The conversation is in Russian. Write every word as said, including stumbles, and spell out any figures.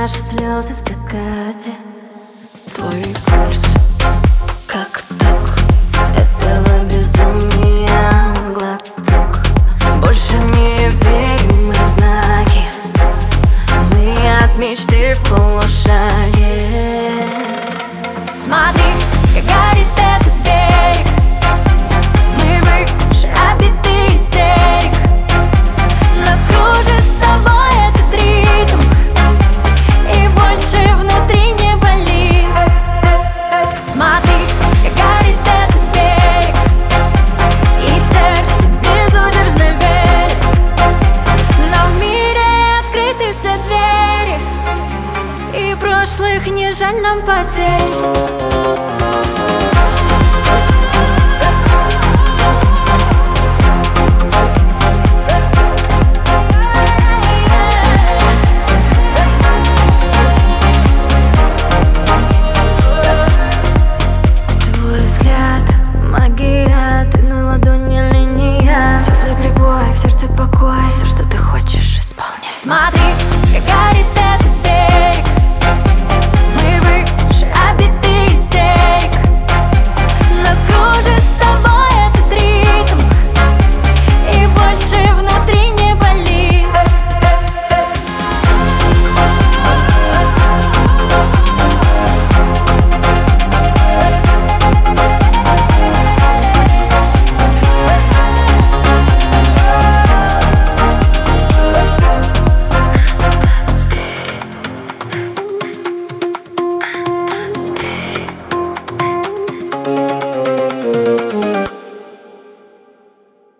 наши слезы в закате. Твой пульс, как ток этого безумия, глоток. Больше не верим мы в знаки, мы от мечты в полушаге. Смотри, как горит этот берег, мы выше обиты истерик. Нас кружит с тобой этот ритм, и больше внутри не болит. Смотри, как горит этот берег, и сердце безудержно верит. Но в мире открыты все двери, и прошлых не жаль нам потерь. Смотри, как горит